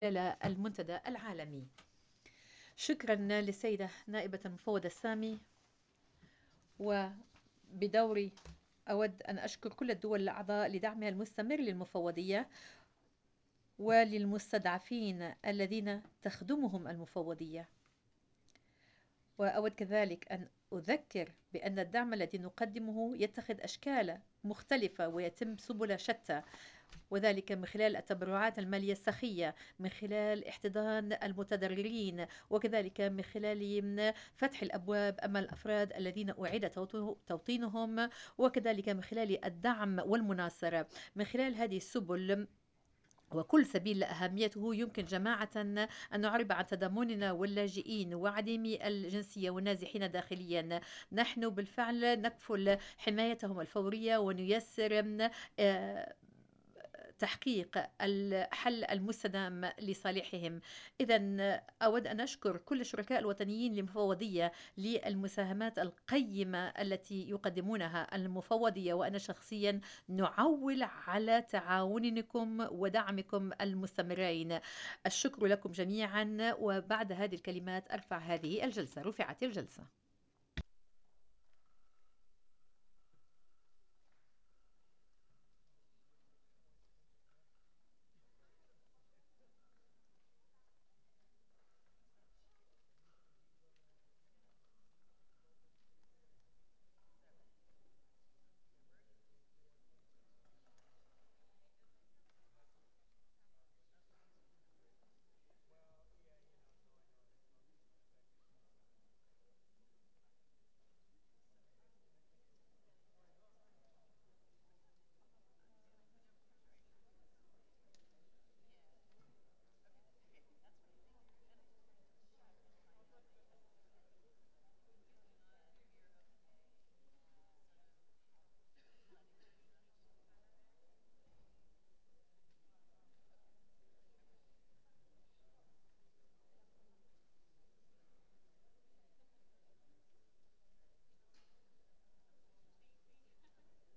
خلال المنتدى العالمي. شكرا للسيدة نائبة المفوضة السامي. وبدوري أود أن أشكر كل الدول الأعضاء لدعمها المستمر للمفوضية وللمستضعفين الذين تخدمهم المفوضية. وأود كذلك أن أذكر بأن الدعم الذي نقدمه يتخذ أشكال مختلفة ويتم سبل شتى، وذلك من خلال التبرعات المالية السخية، من خلال احتضان المتضررين، وكذلك من خلال فتح الأبواب أمام الأفراد الذين أعيد توطينهم، وكذلك من خلال الدعم والمناصرة. من خلال هذه السبل وكل سبيل لأهميته يمكن جماعة أن نعرب عن تضامننا واللاجئين وعديمي الجنسية والنازحين داخليا. نحن بالفعل نكفل حمايتهم الفورية ونيسر تحقيق الحل المستدام لصالحهم. إذا أود أن أشكر كل الشركاء الوطنيين للمفوضية للمساهمات القيمة التي يقدمونها المفوضية، وأنا شخصيا نعول على تعاونكم ودعمكم المستمرين. الشكر لكم جميعا. وبعد هذه الكلمات أرفع هذه الجلسة. رفعت الجلسة.